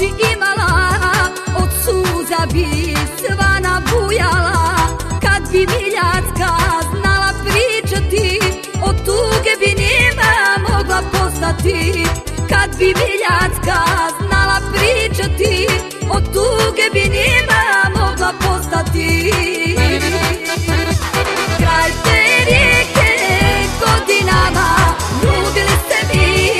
oči imala, od suza bi sva nabujala. Kad bi Miljacka znala pričati, od tuge bi njima mogla postati. Kad bi Miljacka znala pričati, od tuge bi njima mogla postati. Kraj te rijeke godinama ljubili se mi,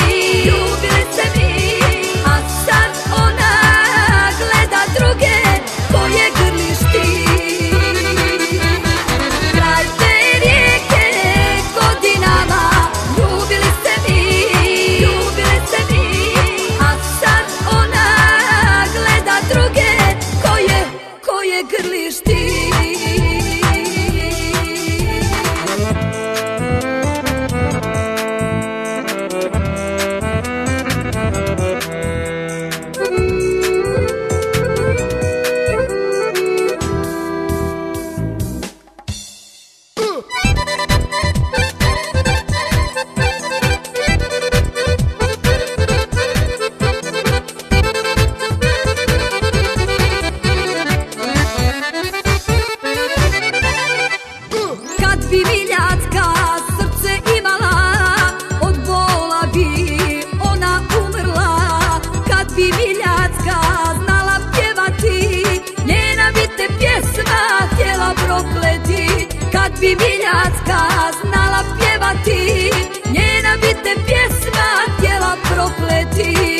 a sad ona gleda druge koje grliš ti. Kraj te rijeke godinama ljubili se mi, a sad ona gleda druge koje grliš ti. Kad bi Miljacka srce imala, od bola bi ona umrla. Kad bi Miljacka znala pjevati, njena bi te pjesma htjela prokleti. Kad bi Miljacka znala pjevati, njena bi te pjesma htjela prokleti.